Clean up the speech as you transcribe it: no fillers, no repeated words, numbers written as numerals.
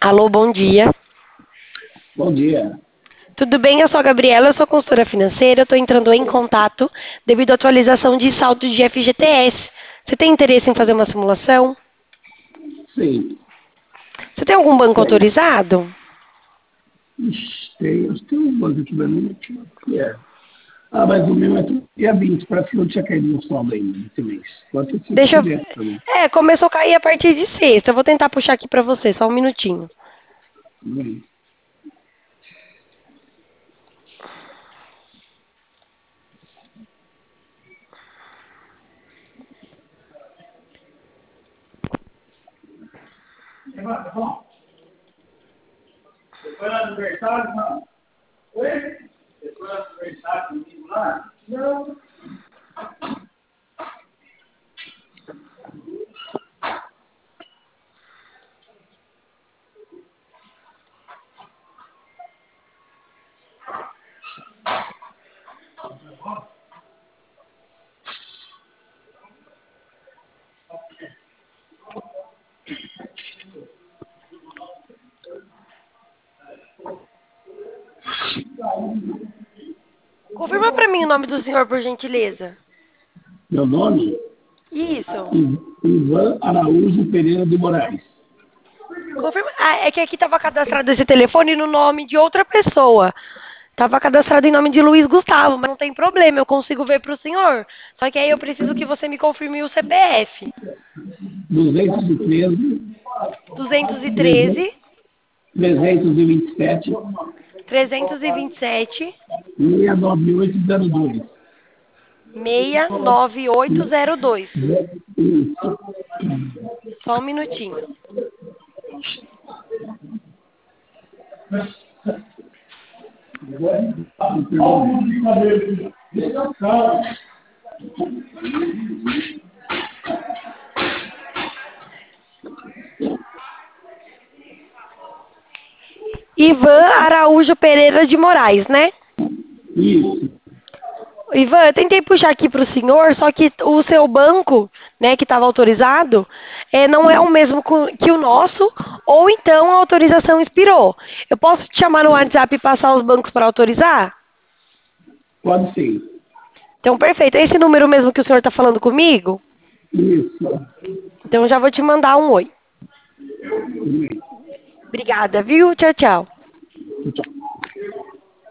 Alô, bom dia. Bom dia. Tudo bem? Eu sou a Gabriela, eu sou consultora financeira. Eu estou entrando em contato devido à atualização de saldo de FGTS. Você tem interesse em fazer uma simulação? Sim. Você tem algum banco Tem. autorizado? Ixi, tem. Acho que tem um banco aqui pra mim. Que é. Mas o meu é tudo dia 20. Parece que não tinha caído no saldo ainda nesse mês. Pode ter sido Deixa eu... direto também. Começou a cair a partir de sexta. Eu vou tentar puxar aqui para você, só um minutinho. Bem. Depois do aniversário, não. Oi? Depois do aniversário comigo lá? Não. Confirma para mim o nome do senhor, por gentileza. Meu nome? Isso. Ivan Araújo Pereira de Moraes. Confirma... é que aqui estava cadastrado esse telefone no nome de outra pessoa. Estava cadastrado em nome de Luiz Gustavo, mas não tem problema, eu consigo ver para o senhor. Só que aí eu preciso que você me confirme o CPF. 213, 213 327, 327 69802. 69802. Isso. Só um minutinho. Ivan Araújo Pereira de Moraes, né? Isso. Ivan, eu tentei puxar aqui para o senhor, só que o seu banco, né, que estava autorizado, não é o mesmo que o nosso, ou então a autorização expirou. Eu posso te chamar no WhatsApp e passar os bancos para autorizar? Pode ser. Então, perfeito. É esse número mesmo que o senhor está falando comigo? Isso. Então, eu já vou te mandar um oi. Obrigada, viu? Tchau, tchau. Tchau.